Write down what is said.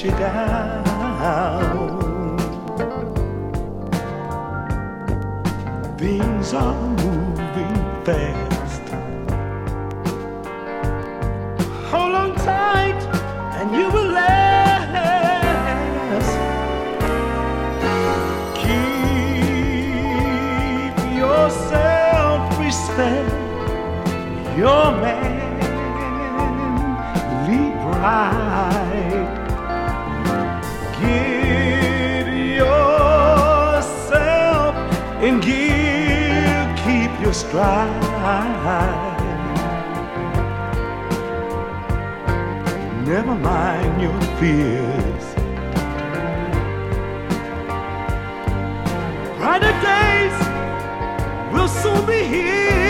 you down. Things are moving fast. Hold on tight and you will last. Keep your self-respect, your manly pride. Get yourself in gear, keep your stride. Never mind your fears. Brighter days will soon be here.